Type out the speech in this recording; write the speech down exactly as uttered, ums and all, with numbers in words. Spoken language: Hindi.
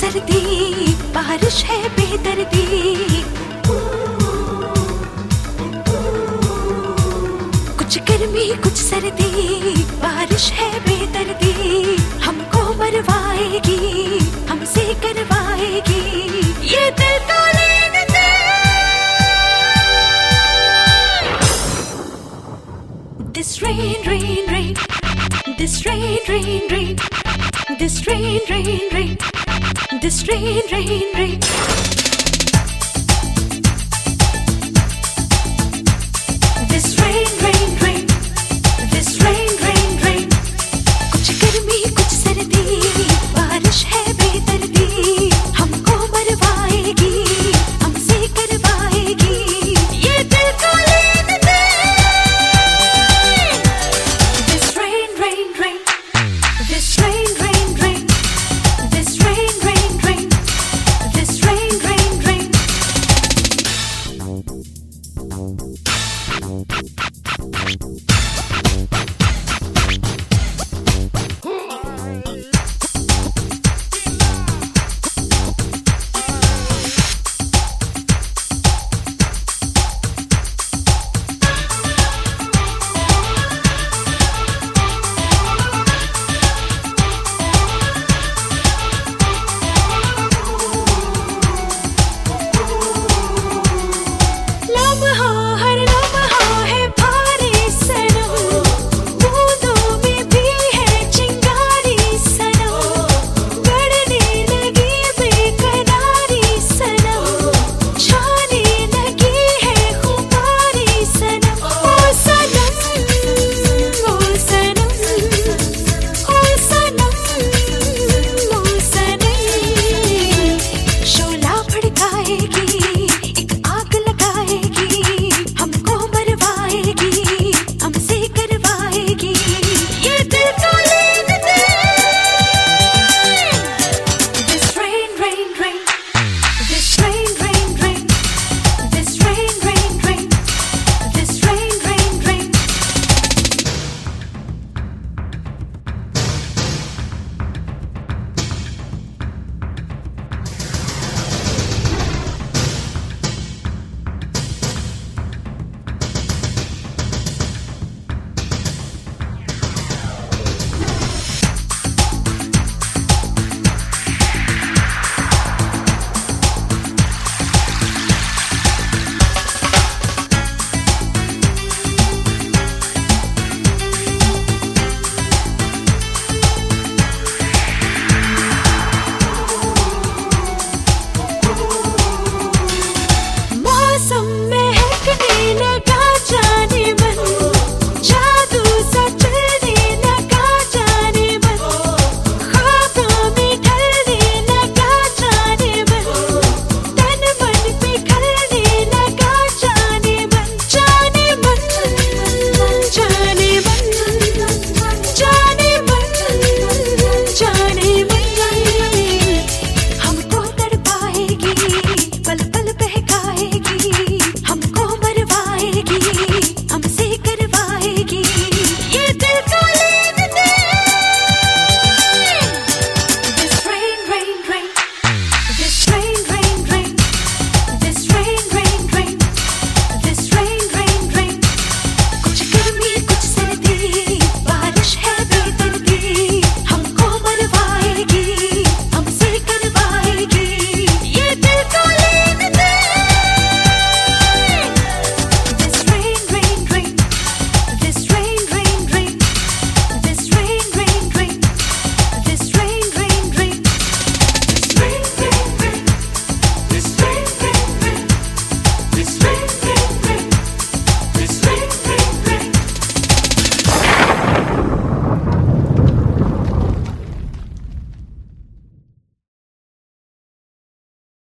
सर्दी, बारिश है बेदर्दी। कुछ गर्मी कुछ सर्दी, बारिश है बेदर्दी। हमको मरवाएगी, हमसे करवाएगी ये दिल का लेन देन। This rain, rain, rain. This rain, rain, rain. This rain, rain, rain. This rain, rain, rain. This rain, rain, rain. This rain, rain, rain. कुछ गर्मी कुछ सर्दी, बारिश है बेदर्दी। हमको मरवाएगी, हमसे करवाएगी ये दिल का लेन देन। This rain, rain, rain. This rain, rain, rain. This rain, rain, rain. This rain, rain, rain.